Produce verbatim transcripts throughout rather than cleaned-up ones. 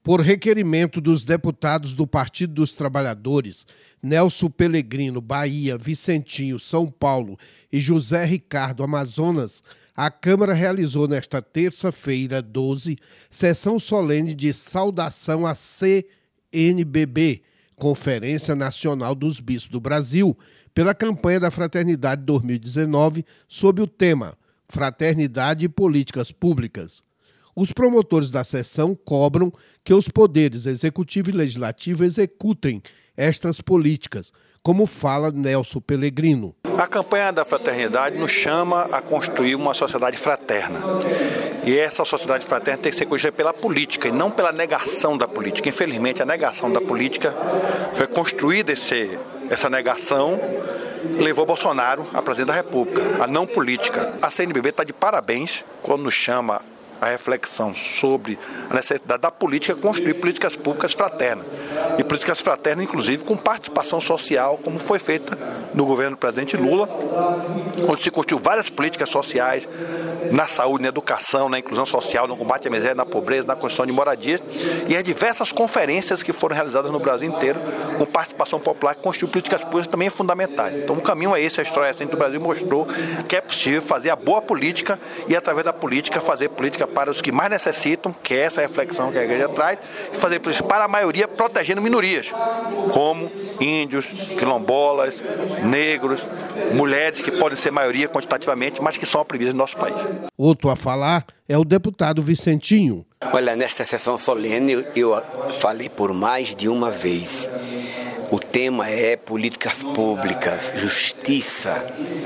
Por requerimento dos deputados do Partido dos Trabalhadores, Nelson Pellegrino, Bahia, Vicentinho, São Paulo e José Ricardo, Amazonas, a Câmara realizou nesta terça-feira, doze, sessão solene de saudação à C N B B, Conferência Nacional dos Bispos do Brasil, pela campanha da Fraternidade dois mil e dezenove, sob o tema Fraternidade e Políticas Públicas. Os promotores da sessão cobram que os poderes executivo e legislativo executem estas políticas, como fala Nelson Pellegrino. A campanha da fraternidade nos chama a construir uma sociedade fraterna. E essa sociedade fraterna tem que ser construída pela política e não pela negação da política. Infelizmente, a negação da política foi construída, esse, essa negação levou Bolsonaro a presidente da República, a não política. A C N B B está de parabéns quando nos chama a reflexão sobre a necessidade da política construir políticas públicas fraternas. E políticas fraternas, inclusive, com participação social, como foi feita no governo do presidente Lula, onde se construiu várias políticas sociais na saúde, na educação, na inclusão social, no combate à miséria, na pobreza, na construção de moradias, e as diversas conferências que foram realizadas no Brasil inteiro, com participação popular, que construiu políticas públicas também fundamentais. Então, o caminho é esse, a história recente do Brasil mostrou que é possível fazer a boa política e, através da política, fazer política para os que mais necessitam, que é essa reflexão que a igreja traz, e fazer política para a maioria, protegendo minorias, como índios, quilombolas, negros, mulheres que podem ser maioria quantitativamente, mas que são oprimidas no nosso país. Outro a falar é o deputado Vicentinho. Olha, nesta sessão solene eu falei por mais de uma vez. O tema é políticas públicas, justiça.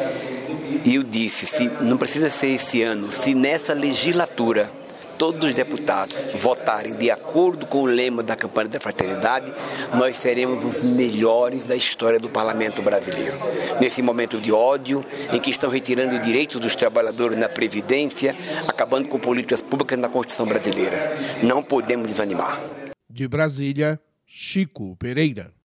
E eu disse, se, não precisa ser esse ano, se nessa legislatura todos os deputados votarem de acordo com o lema da campanha da fraternidade, nós seremos os melhores da história do parlamento brasileiro. Nesse momento de ódio, em que estão retirando o direito dos trabalhadores na Previdência, acabando com políticas públicas na Constituição brasileira. Não podemos desanimar. De Brasília, Chico Pereira.